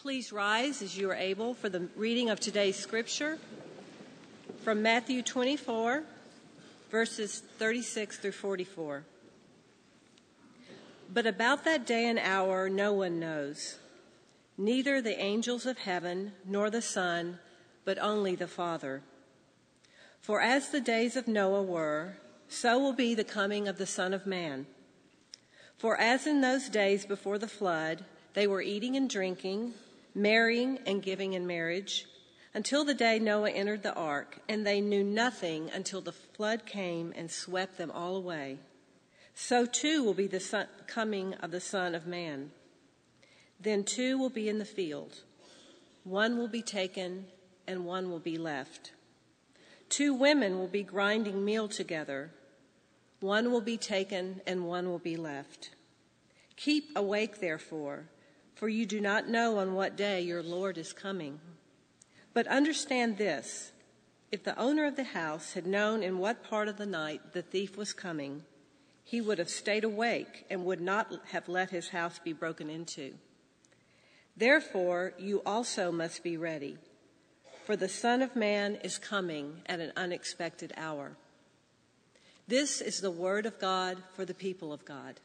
Please rise as you are able for the reading of today's scripture from Matthew 24, verses 36 through 44. But about that day and hour no one knows, neither the angels of heaven nor the Son, but only the Father. For as the days of Noah were, so will be the coming of the Son of Man. For as in those days before the flood, they were eating and drinking, marrying and giving in marriage, until the day Noah entered the ark, and they knew nothing until the flood came and swept them all away. So too will be the coming of the Son of Man. Then two will be in the field. One will be taken and one will be left. Two women will be grinding meal together. One will be taken and one will be left. Keep awake, therefore, for you do not know on what day your Lord is coming. But understand this, if the owner of the house had known in what part of the night the thief was coming, he would have stayed awake and would not have let his house be broken into. Therefore, you also must be ready, for the Son of Man is coming at an unexpected hour. This is the word of God for the people of God.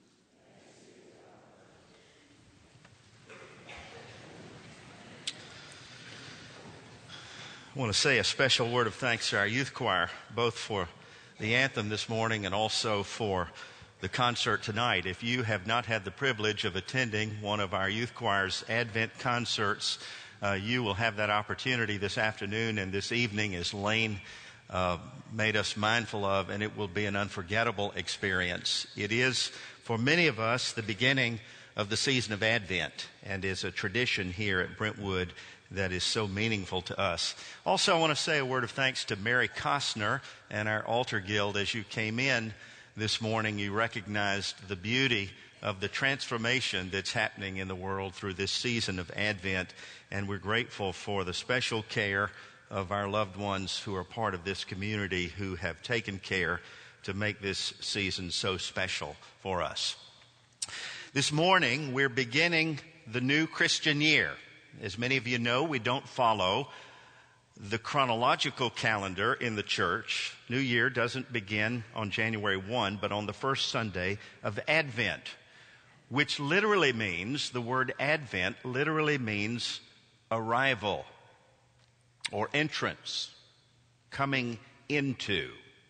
I want to say a special word of thanks to our youth choir, both for the anthem this morning and also for the concert tonight. If you have not had the privilege of attending one of our youth choir's Advent concerts, you will have that opportunity this afternoon and this evening, as Lane made us mindful of, and it will be an unforgettable experience. It is, for many of us, the beginning of the season of Advent, and is a tradition here at Brentwood that is so meaningful to us. Also, I want to say a word of thanks to Mary Costner and our Altar Guild. As you came in this morning, you recognized the beauty of the transformation that's happening in the world through this season of Advent, and we're grateful for the special care of our loved ones who are part of this community, who have taken care to make this season so special for us. This morning, we're beginning the new Christian year. As many of you know, we don't follow the chronological calendar in the church. New Year doesn't begin on January 1, but on the first Sunday of Advent, which literally means, the word Advent literally means arrival or entrance, coming into.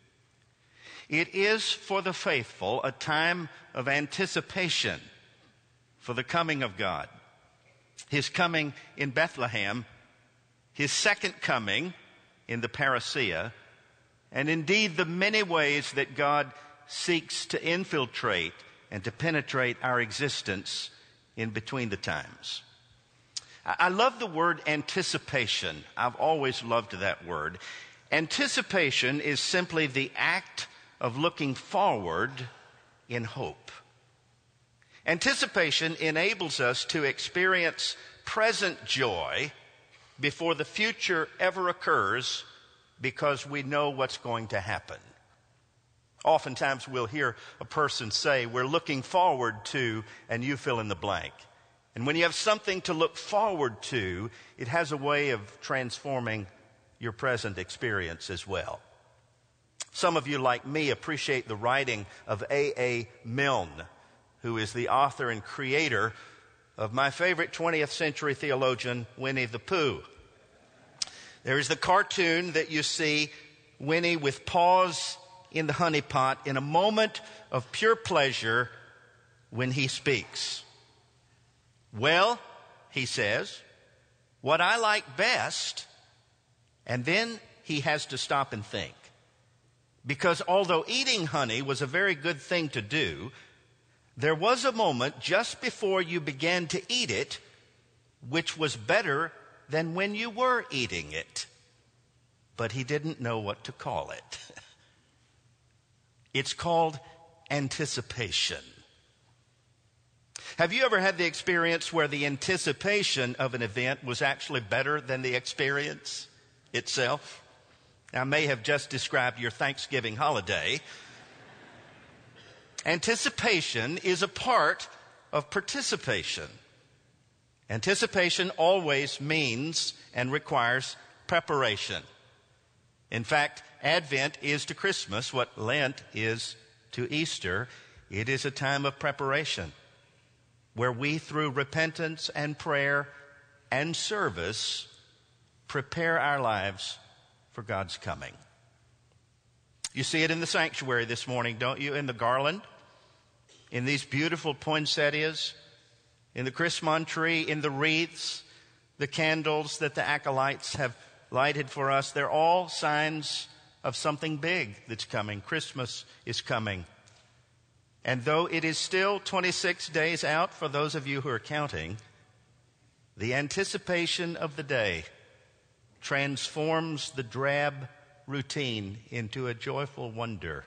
It is for the faithful a time of anticipation for the coming of God. His coming in Bethlehem, his second coming in the parousia, and indeed the many ways that God seeks to infiltrate and to penetrate our existence in between the times. I love the word anticipation. I've always loved that word. Anticipation is simply the act of looking forward in hope. Anticipation enables us to experience present joy before the future ever occurs, because we know what's going to happen. Oftentimes we'll hear a person say, we're looking forward to, and you fill in the blank. And when you have something to look forward to, it has a way of transforming your present experience as well. Some of you, like me, appreciate the writing of A.A. Milne, who is the author and creator of my favorite 20th century theologian, Winnie the Pooh. There is the cartoon that you see Winnie with paws in the honey pot in a moment of pure pleasure when he speaks. Well, he says, what I like best, and then he has to stop and think. Because although eating honey was a very good thing to do, there was a moment just before you began to eat it which was better than when you were eating it. But he didn't know what to call it. It's called anticipation. Have you ever had the experience where the anticipation of an event was actually better than the experience itself? I may have just described your Thanksgiving holiday. Anticipation is a part of participation. Anticipation always means and requires preparation. In fact, Advent is to Christmas what Lent is to Easter. It is a time of preparation where we, through repentance and prayer and service, prepare our lives for God's coming. You see it in the sanctuary this morning, don't you? In the garland, in these beautiful poinsettias, in the Christmas tree, in the wreaths, the candles that the acolytes have lighted for us. They're all signs of something big that's coming. Christmas is coming. And though it is still 26 days out for those of you who are counting, the anticipation of the day transforms the drab routine into a joyful wonder.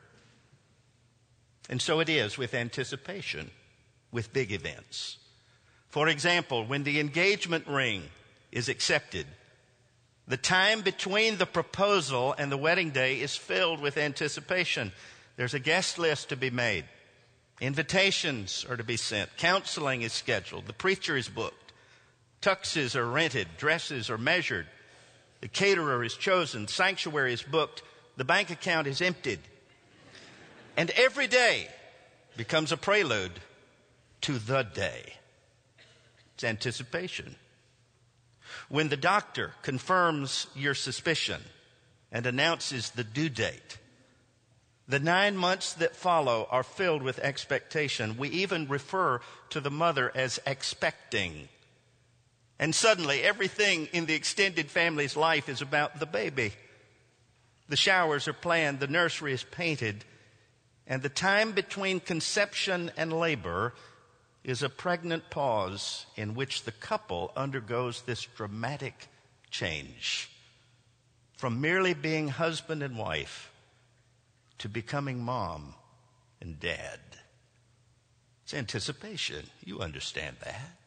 And so it is with anticipation, with big events. For example, when the engagement ring is accepted, the time between the proposal and the wedding day is filled with anticipation. There's a guest list to be made. Invitations are to be sent. Counseling is scheduled. The preacher is booked. Tuxes are rented. Dresses are measured. The caterer is chosen. Sanctuary is booked. The bank account is emptied. And every day becomes a prelude to the day. It's anticipation. When the doctor confirms your suspicion and announces the due date, the 9 months that follow are filled with expectation. We even refer to the mother as expecting. And suddenly, everything in the extended family's life is about the baby. The showers are planned, the nursery is painted, and the time between conception and labor is a pregnant pause in which the couple undergoes this dramatic change from merely being husband and wife to becoming mom and dad. It's anticipation. You understand that.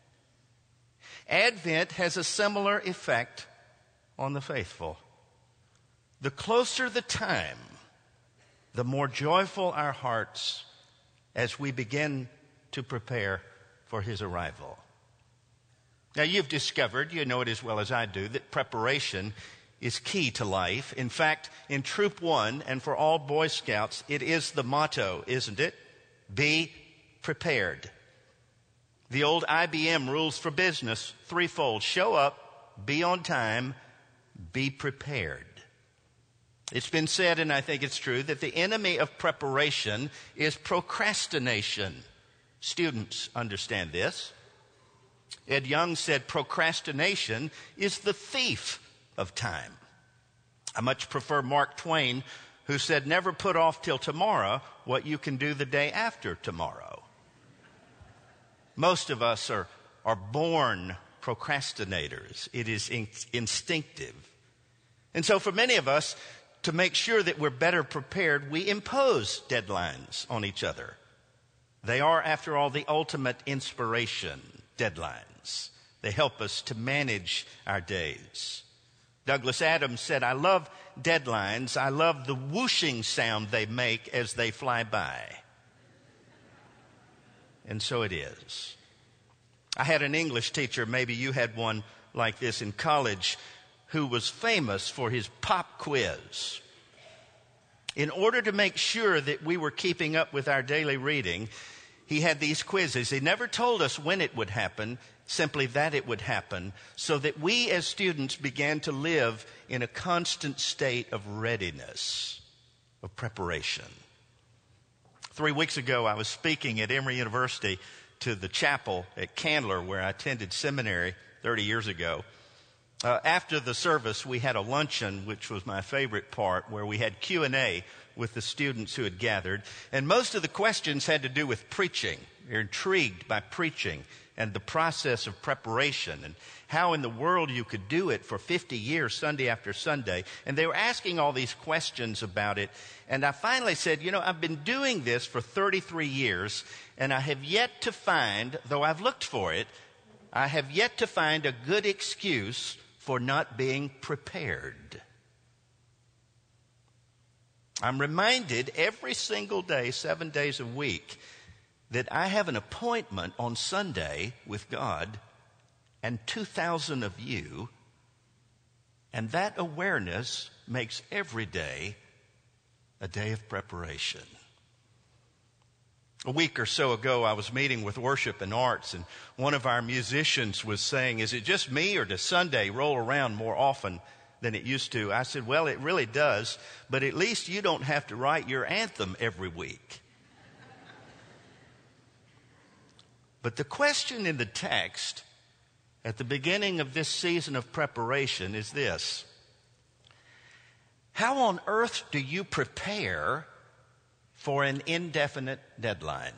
Advent has a similar effect on the faithful. The closer the time, the more joyful our hearts as we begin to prepare for his arrival. Now, you've discovered, you know it as well as I do, that preparation is key to life. In fact, in Troop 1 and for all Boy Scouts, it is the motto, isn't it? Be prepared. The old IBM rules for business, threefold: show up, be on time, be prepared. It's been said, and I think it's true, that the enemy of preparation is procrastination. Students understand this. Ed Young said procrastination is the thief of time. I much prefer Mark Twain, who said, never put off till tomorrow what you can do the day after tomorrow. Most of us are born procrastinators. It is instinctive. And so for many of us, to make sure that we're better prepared, we impose deadlines on each other. They are, after all, the ultimate inspiration, deadlines. They help us to manage our days. Douglas Adams said, I love deadlines. I love the whooshing sound they make as they fly by. And so it is. I had an English teacher, maybe you had one like this in college, who was famous for his pop quiz. In order to make sure that we were keeping up with our daily reading, he had these quizzes. He never told us when it would happen, simply that it would happen, so that we as students began to live in a constant state of readiness, of preparation. 3 weeks ago, I was speaking at Emory University to the chapel at Candler, where I attended seminary 30 years ago. After the service, we had a luncheon, which was my favorite part, where we had Q&A with the students who had gathered. And most of the questions had to do with preaching. They're intrigued by preaching and the process of preparation and how in the world you could do it for 50 years, Sunday after Sunday. And they were asking all these questions about it. And I finally said, I've been doing this for 33 years, and I have yet to find, though I've looked for it, I have yet to find a good excuse for not being prepared. I'm reminded every single day, 7 days a week, that I have an appointment on Sunday with God and 2,000 of you, and that awareness makes every day a day of preparation. A week or so ago, I was meeting with Worship and Arts, and one of our musicians was saying, is it just me, or does Sunday roll around more often than it used to? I said, well, it really does, but at least you don't have to write your anthem every week. But the question in the text at the beginning of this season of preparation is this: how on earth do you prepare for an indefinite deadline?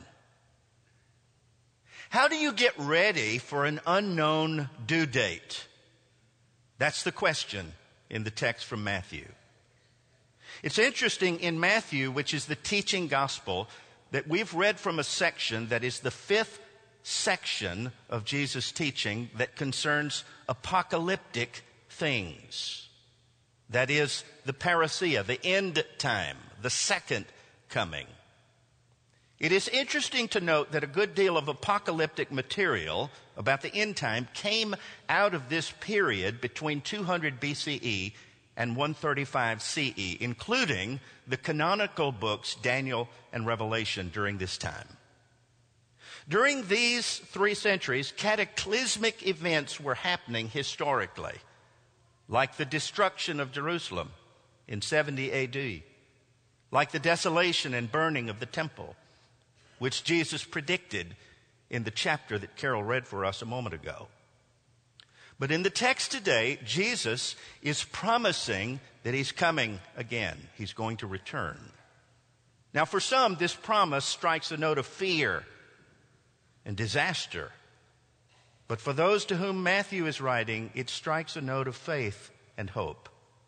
How do you get ready for an unknown due date? That's the question in the text from Matthew. It's interesting in Matthew, which is the teaching gospel, that we've read from a section that is the fifth section of Jesus' teaching that concerns apocalyptic things. That is the parousia, the end time, the second coming. It is interesting to note that a good deal of apocalyptic material about the end time came out of this period between 200 BCE and 135 CE, including the canonical books Daniel and Revelation during this time. During these 3 centuries, cataclysmic events were happening historically, like the destruction of Jerusalem in 70 AD, like the desolation and burning of the temple, which Jesus predicted in the chapter that Carol read for us a moment ago. But in the text today, Jesus is promising that he's coming again. He's going to return. Now, for some, this promise strikes a note of fear and disaster. But for those to whom Matthew is writing, it strikes a note of faith and hope.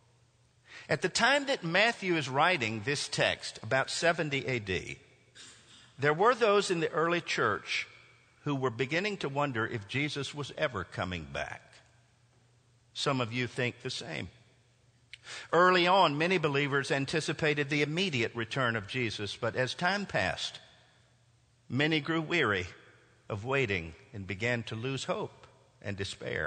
At the time that Matthew is writing this text, about 70 AD, there were those in the early church who were beginning to wonder if Jesus was ever coming back. Some of you think the same. Early on, many believers anticipated the immediate return of Jesus, but as time passed, many grew weary of waiting and began to lose hope and despair.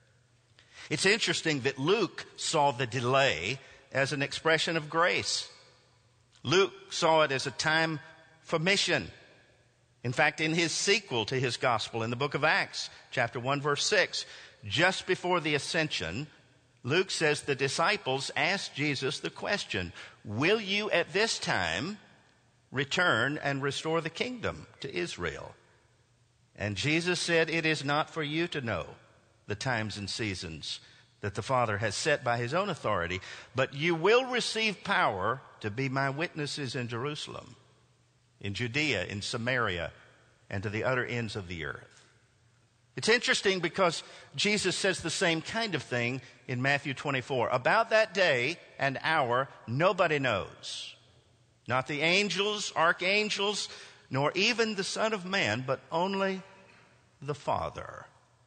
It's interesting that Luke saw the delay as an expression of grace. Luke saw it as a time for mission. In fact, in his sequel to his gospel, in the book of Acts, chapter 1, verse 6, just before the ascension, Luke says the disciples asked Jesus the question, will you at this time return and restore the kingdom to Israel? And Jesus said, it is not for you to know the times and seasons that the Father has set by his own authority, but you will receive power to be my witnesses in Jerusalem, in Judea, in Samaria, and to the other ends of the earth. It's interesting because Jesus says the same kind of thing in Matthew 24. About that day and hour, nobody knows. Not the angels, archangels, nor even the Son of Man, but only the Father.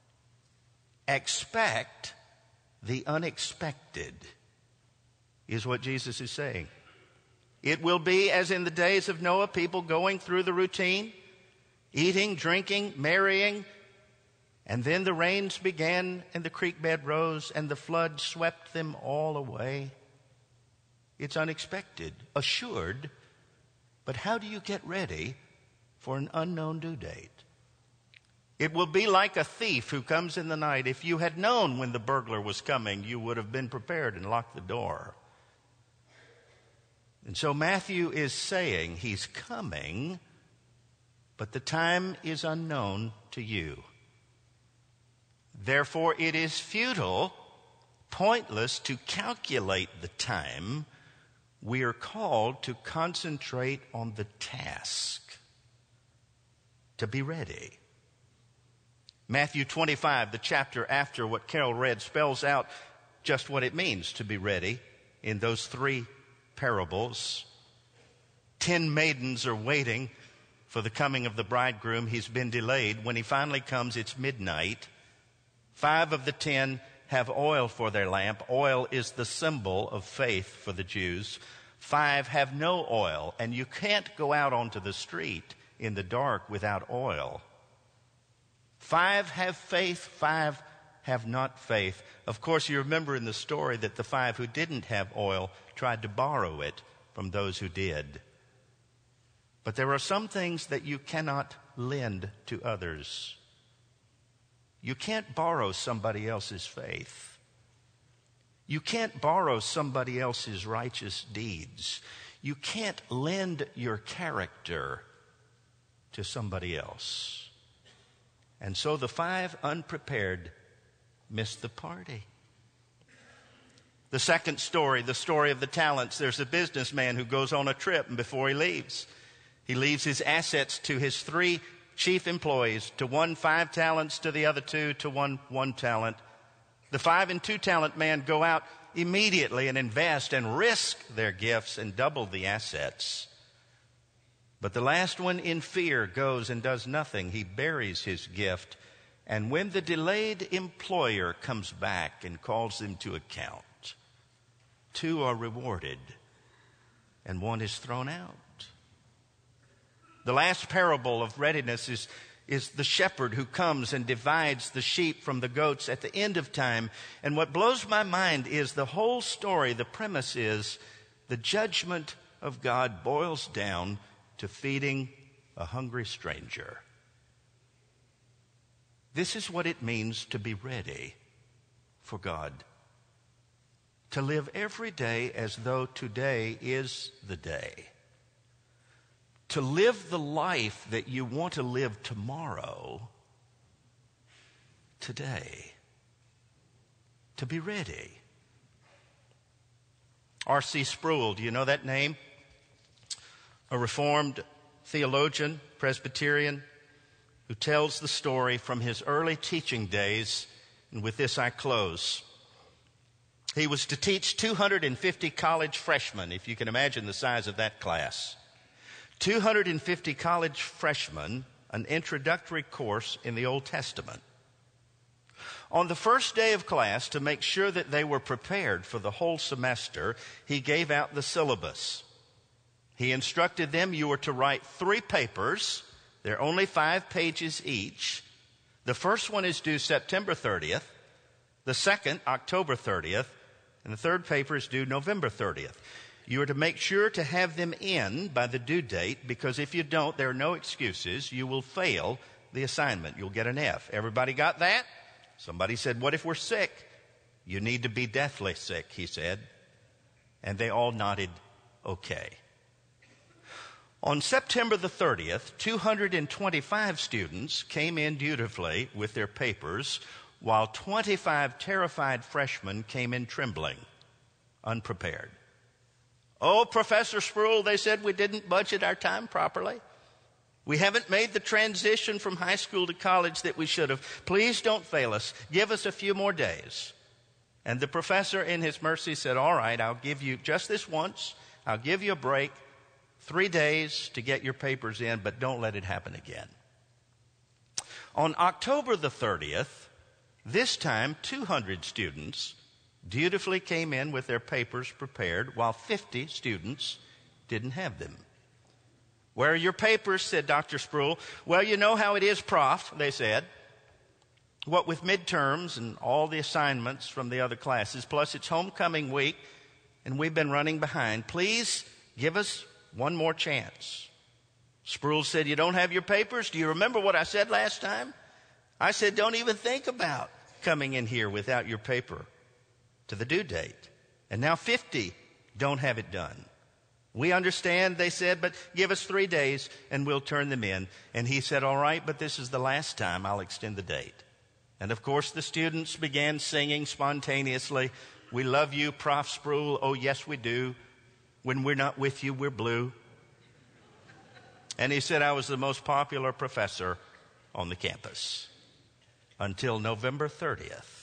Expect the unexpected, is what Jesus is saying. It will be as in the days of Noah, people going through the routine, eating, drinking, marrying, and then the rains began and the creek bed rose and the flood swept them all away. It's unexpected, assured, but how do you get ready for an unknown due date? It will be like a thief who comes in the night. If you had known when the burglar was coming, you would have been prepared and locked the door. And so Matthew is saying he's coming, but the time is unknown to you. Therefore, it is futile, pointless to calculate the time. We are called to concentrate on the task, to be ready. Matthew 25, the chapter after what Carol read, spells out just what it means to be ready in those 3 parables. 10 maidens are waiting for the coming of the bridegroom. He's been delayed. When he finally comes, it's midnight. 5 of the 10 have oil for their lamp. Oil is the symbol of faith for the Jews. 5 have no oil, and you can't go out onto the street in the dark without oil. 5 have faith, 5 have not faith. Of course, you remember in the story that the 5 who didn't have oil tried to borrow it from those who did. But there are some things that you cannot lend to others. You can't borrow somebody else's faith. You can't borrow somebody else's righteous deeds. You can't lend your character to somebody else. And so the 5 unprepared missed the party. The second story, the story of the talents. There's a businessman who goes on a trip, and before he leaves his assets to his 3 chief employees, to one 5 talents, to the other 2, to one 1 talent. The 5 and 2 talent man go out immediately and invest and risk their gifts and double the assets. But the last one, in fear, goes and does nothing. He buries his gift. And when the delayed employer comes back and calls them to account, 2 are rewarded and 1 is thrown out. The last parable of readiness is the shepherd who comes and divides the sheep from the goats at the end of time. And what blows my mind is the whole story, the premise is the judgment of God boils down to feeding a hungry stranger. This is what it means to be ready for God. To live every day as though today is the day. To live the life that you want to live tomorrow, today. To be ready. R.C. Sproul, do you know that name? A Reformed theologian, Presbyterian, who tells the story from his early teaching days, and with this I close. He was to teach 250 college freshmen, if you can imagine the size of that class. 250 college freshmen, an introductory course in the Old Testament. On the first day of class, to make sure that they were prepared for the whole semester, he gave out the syllabus. He instructed them, you were to write 3 papers. They're only 5 pages each. The first one is due September 30th, the second, October 30th, and the third paper is due November 30th. You are to make sure to have them in by the due date, because if you don't, there are no excuses. You will fail the assignment. You'll get an F. Everybody got that? Somebody said, what if we're sick? You need to be deathly sick, he said. And they all nodded, okay. On September the 30th, 225 students came in dutifully with their papers, while 25 terrified freshmen came in trembling, unprepared. Oh, Professor Sproul, they said, we didn't budget our time properly. We haven't made the transition from high school to college that we should have. Please don't fail us. Give us a few more days. And the professor, in his mercy, said, all right, I'll give you just this once. I'll give you a break, 3 days to get your papers in, but don't let it happen again. On October the 30th, this time 200 students dutifully came in with their papers prepared, while 50 students didn't have them. Where are your papers? Said Dr. Sproul. Well, you know how it is, Prof, they said. What with midterms and all the assignments from the other classes, plus it's homecoming week, and we've been running behind. Please give us one more chance. Sproul said, you don't have your papers? Do you remember what I said last time? I said, don't even think about coming in here without your paper to the due date. And now 50 don't have it done. We understand, they said, but give us 3 days and we'll turn them in. And he said, all right, but this is the last time I'll extend the date. And of course the students began singing spontaneously, we love you, Prof. Sproul. Oh, yes, we do. When we're not with you, we're blue. And he said I was the most popular professor on the campus until November 30th.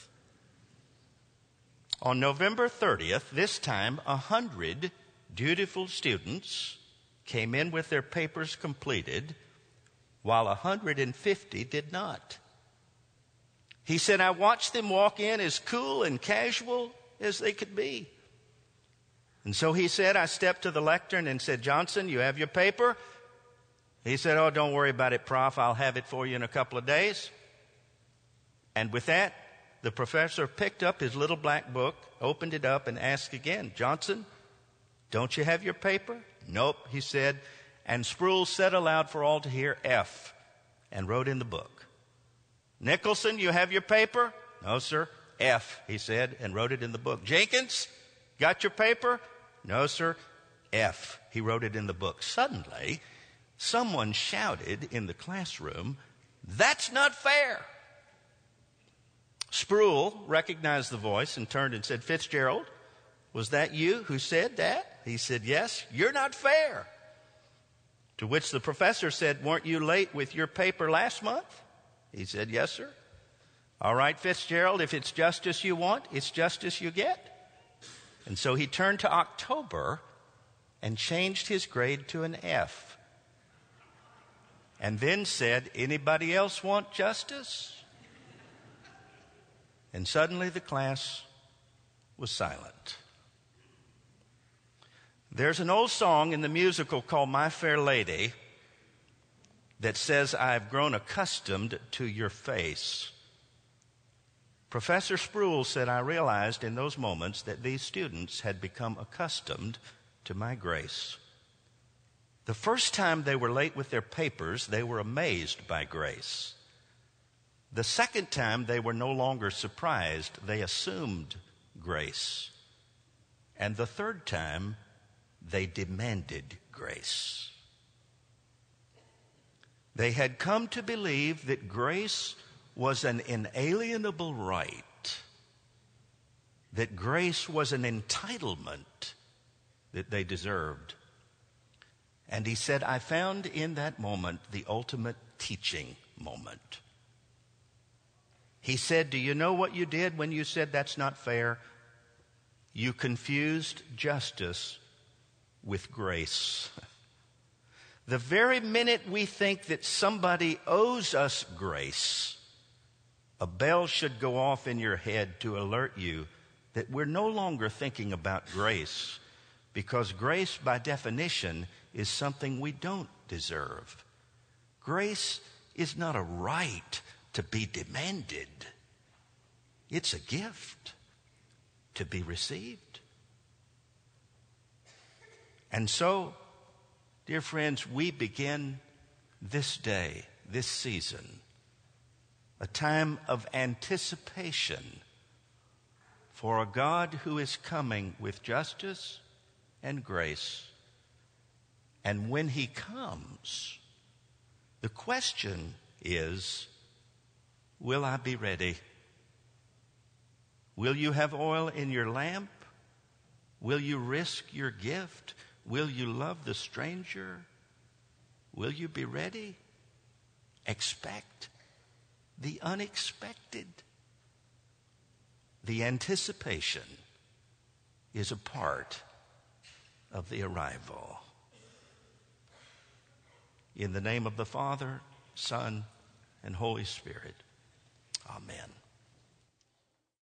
On November 30th, this time 100 dutiful students came in with their papers completed, while 150 did not. He said, I watched them walk in as cool and casual as they could be. And so he said, I stepped to the lectern and said, Johnson, you have your paper? He said, oh, don't worry about it, Prof. I'll have it for you in a couple of days. And with that, the professor picked up his little black book, opened it up, and asked again, "Johnson, don't you have your paper?" "Nope," he said. And Sproul said aloud for all to hear, "F," and wrote in the book. "Nicholson, you have your paper?" "No, sir." "F," he said, and wrote it in the book. "Jenkins, got your paper?" "No, sir." "F," he wrote it in the book. Suddenly, someone shouted in the classroom, "That's not fair." Sproul recognized the voice and turned and said, "Fitzgerald, was that you who said that?" He said, "Yes." "You're not fair." To which the professor said, "Weren't you late with your paper last month?" He said, "Yes, sir." "All right, Fitzgerald, if it's justice you want, it's justice you get." And so he turned to October and changed his grade to an F. And then said, "Anybody else want justice?" And suddenly the class was silent. There's an old song in the musical called My Fair Lady that says, "I've grown accustomed to your face." Professor Sproul said, "I realized in those moments that these students had become accustomed to my grace. The first time they were late with their papers, they were amazed by grace. The second time, they were no longer surprised. They assumed grace. And the third time, they demanded grace. They had come to believe that grace was an inalienable right, that grace was an entitlement that they deserved. And he said, I found in that moment the ultimate teaching moment. He said, do you know what you did when you said that's not fair? You confused justice with grace. The very minute we think that somebody owes us grace, a bell should go off in your head to alert you that we're no longer thinking about grace, because grace, by definition, is something we don't deserve. Grace is not a right to be demanded. It's a gift to be received. And so, dear friends, we begin this day, this season, a time of anticipation for a God who is coming with justice and grace. And when he comes, the question is, will I be ready? Will you have oil in your lamp? Will you risk your gift? Will you love the stranger? Will you be ready? Expect the unexpected. The anticipation is a part of the arrival. In the name of the Father, Son, and Holy Spirit. Amen.